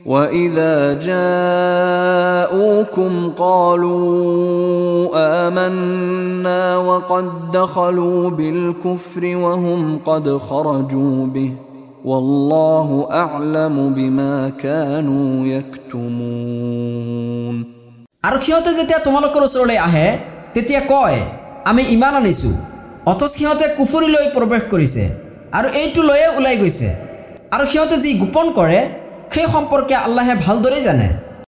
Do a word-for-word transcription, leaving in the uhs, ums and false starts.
وَإِذَا جَاءُوكُمْ قَالُوا آمَنَّا وَقَدْ دَخَلُوا بِالْكُفْرِ وَهُمْ قَدْ خَرَجُوا بِهِ وَاللَّهُ أَعْلَمُ بِمَا كَانُوا يَكْتُمُونَ। আৰু সিহঁতে যেতিয়া তোমালোকৰ ওচৰলৈ আহে তেতিয়া কয় আমি ঈমান আনিছো, অথচ সিহঁতে কুফৰিলৈ প্ৰৱেশ কৰিছে আৰু এইটো লৈয়ে ওলাই গৈছে। আৰু সিহঁতে যি গোপন কৰে সেই সম্পৰ্কে আল্লাহে ভালদৰে জানে।